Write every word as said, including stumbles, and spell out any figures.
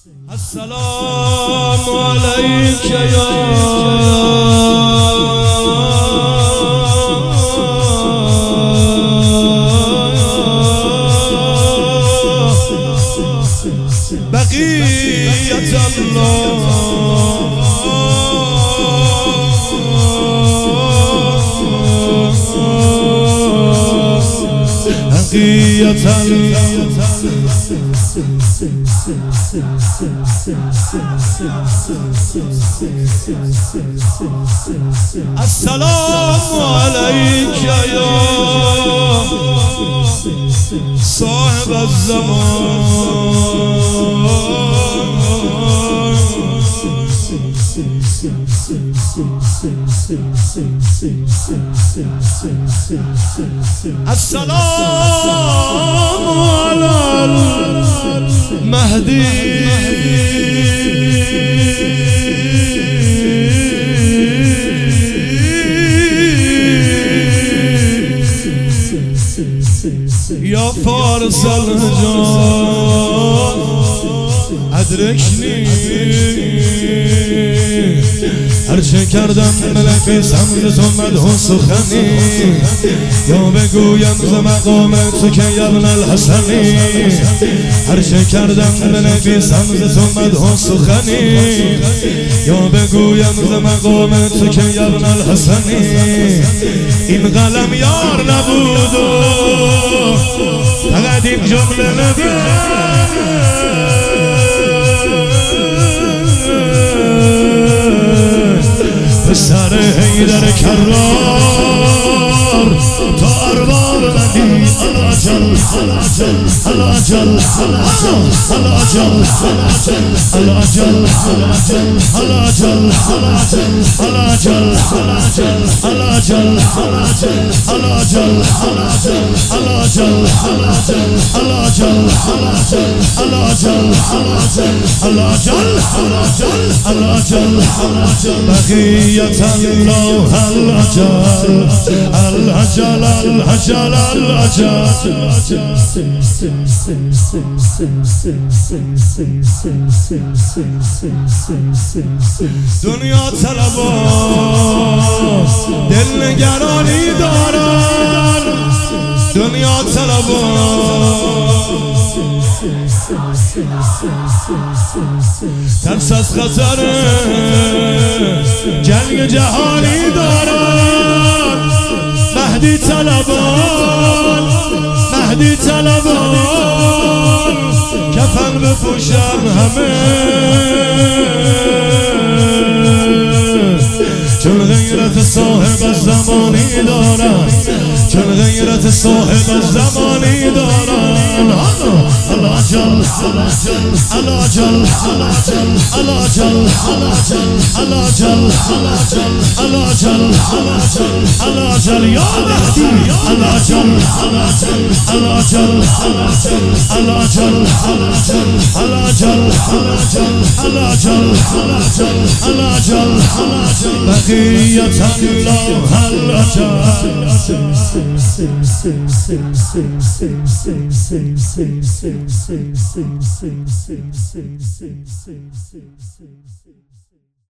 السلام عليك يا بقية الله بقية السلام عليك يا صاحب الزمان السلام على المهدي يا فارس الجان ادركني هرچه کردم ملک سمت تو مدحون سخنی یا بگویم ز مقام تو که ابن الحسنی هرچه کردم ملک سمت تو مدحون سخنی یا بگویم ز مقام تو که ابن الحسنی این قلم یار نبود و فقط این جمله نبود پسر حیدر کرار تا ارباب بدی الاجل الاجل الاجل الاجل الاجل الاجل الاجل الاجل الاجل الاجل الاجل الاجل الاجل الاجل بقية الله الأجل الأجل الأجل دنیا طلبا دل نگرانی دارن دنیا طلبا ترس از خطر جنگ جهانی دارن مهدی طلبان مهدی طلبان کفن بپوشن همه چون غیرت صاحب زمانی دارن چون غیرت صاحب زمانی دارن الاجل الاجل الاجل الاجل الاجل الاجل الاجل یا مهدی الاجل الاجل الاجل الاجل الاجل الاجل الاجل بقية الله الاجل